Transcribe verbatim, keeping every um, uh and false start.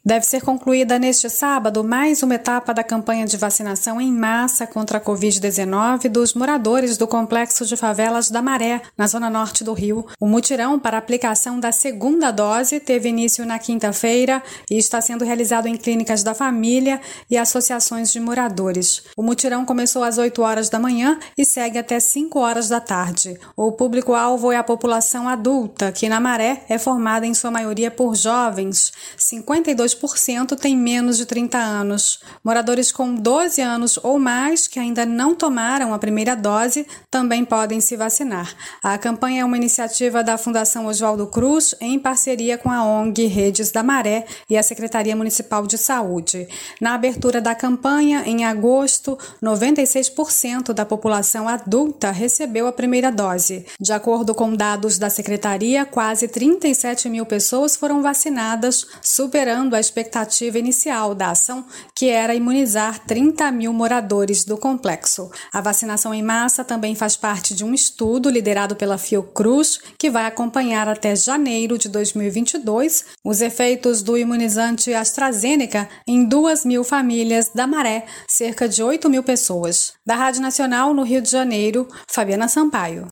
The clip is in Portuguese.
Deve ser concluída neste sábado mais uma etapa da campanha de vacinação em massa contra a covid dezenove dos moradores do complexo de favelas da Maré, na zona norte do Rio. O mutirão para aplicação da segunda dose teve início na quinta-feira e está sendo realizado em clínicas da família e associações de moradores. O mutirão começou às oito horas da manhã e segue até cinco horas da tarde. O público-alvo é a população adulta, que na Maré é formada em sua maioria por jovens. cinquenta e dois por cento tem menos de trinta anos. Moradores com doze anos ou mais que ainda não tomaram a primeira dose também podem se vacinar. A campanha é uma iniciativa da Fundação Oswaldo Cruz em parceria com a O N G Redes da Maré e a Secretaria Municipal de Saúde. Na abertura da campanha, em agosto, noventa e seis por cento da população adulta recebeu a primeira dose. De acordo com dados da Secretaria, quase trinta e sete mil pessoas foram vacinadas, superando a expectativa inicial da ação, que era imunizar trinta mil moradores do complexo. A vacinação em massa também faz parte de um estudo liderado pela Fiocruz, que vai acompanhar até janeiro de dois mil e vinte e dois os efeitos do imunizante AstraZeneca em duas mil famílias da Maré, cerca de oito mil pessoas. Da Rádio Nacional, no Rio de Janeiro, Fabiana Sampaio.